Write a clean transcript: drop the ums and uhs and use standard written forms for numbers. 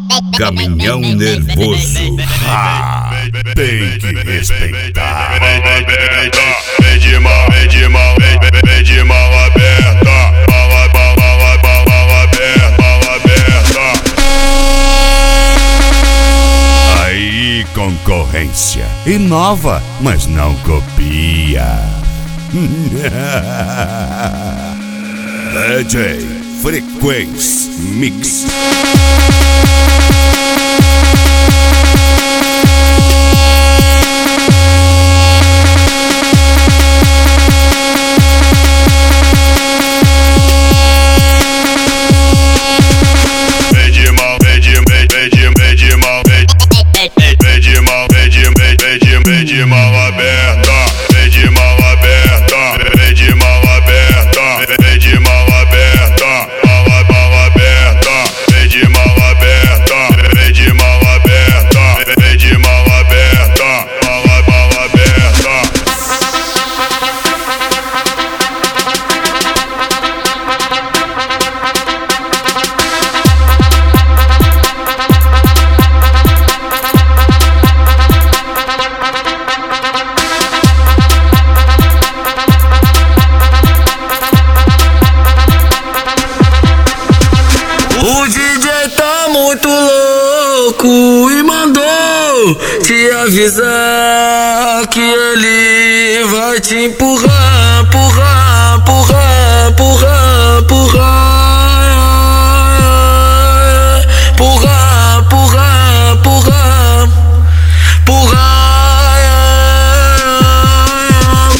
Caminhão nervoso. Tem que respeitar. Vem de mão aberta. Mão aberta. Aí, concorrência. Inova, mas não copia. DJ Frequência Mix. Vem de mão aberta, vem de mão aberta, vem de mão aberta, vem de mão aberta, mão aberta, vem de mão aberta, vem de mão aberta, vem de mão aberta, mão aberta. O DJ tá muito louco e mandou te avisar que ele vai te empurrar, empurrar.